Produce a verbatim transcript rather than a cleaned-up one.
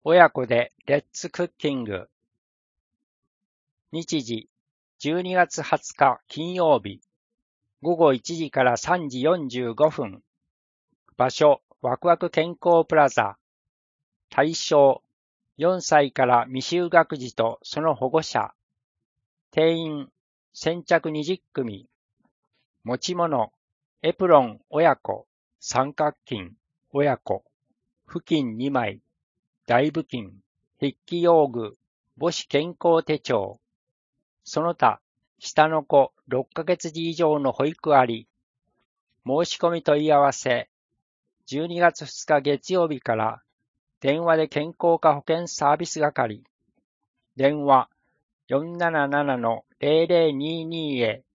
親子でレッツクッキング。日時、じゅうにがつはつか金曜日、ごごいちじからさんじよんじゅうごふん。場所、ワクワク健康プラザ。対象、よんさいから未就学児とその保護者。定員、先着にじゅっくみ。持ち物、エプロン親子、三角巾親子、布巾にまい、大布巾、筆記用具、母子健康手帳。その他、下の子ろっかげつじ以上の保育あり。申し込み問い合わせ、じゅうにがつふつか月曜日から電話で健康課保健サービス係。電話 よんなななのゼロゼロにーにー へ